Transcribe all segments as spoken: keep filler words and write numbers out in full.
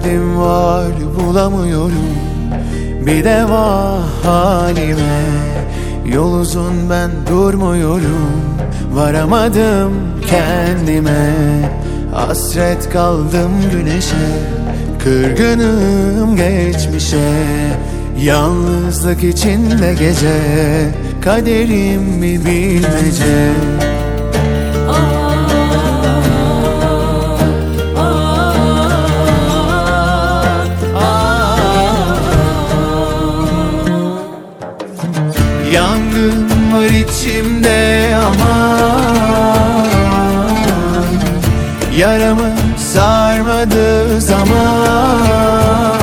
derdim var bulamıyorum bir deva halime. Yol uzun ben durmuyorum, varamadım kendime. Hasret kaldım güneşe, kırgınım geçmişe. Yalnızlık içinde gece, kaderim bir bilmece. Yangın var içimde aman, yaramı sarmadı zaman.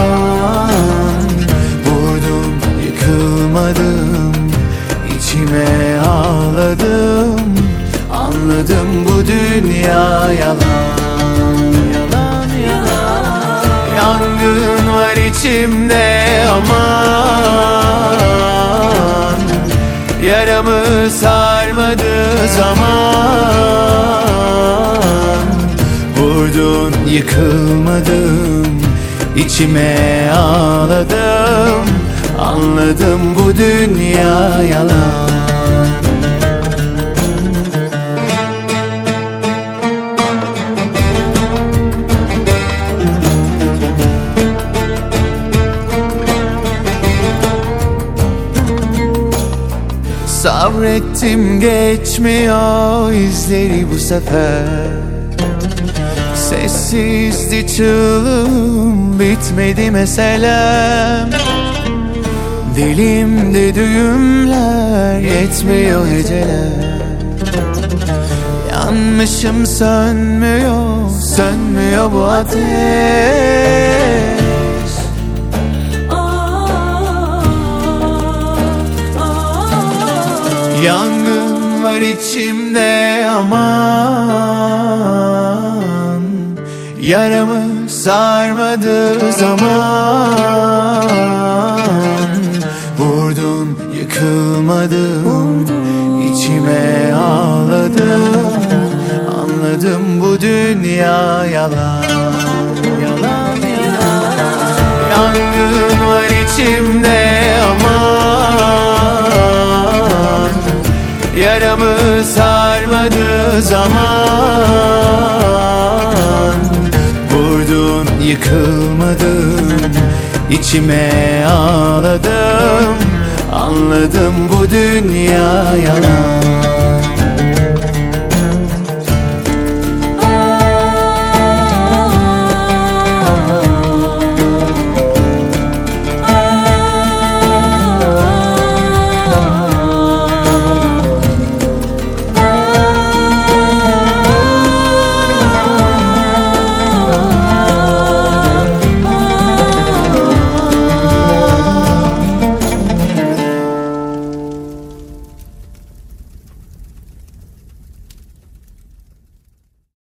Vurdum yıkılmadım, içime ağladım. Anladım bu dünya yalan, yalan yalan. Yangın var içimde aman, yaramı sarmadı zaman. Vurdun yıkılmadım, içime ağladım. Anladım bu dünya yalan. Sabrettim geçmiyor izleri bu sefer. Sessizdi çığlığım, bitmedi meselem. Dilimde düğümler, yetmiyor heceler. Yanmışım sönmüyor, sönmüyor bu ateş. Yangın var içimde aman, yaramı sarmadı zaman. Vurdun yıkılmadım, içime ağladım. Anladım bu dünya yalan, yalan yalan. Yangın var içimde aman, yaramı sarmadı zaman. Vurdun yıkılmadım, içime ağladım. Anladım bu dünya yalan.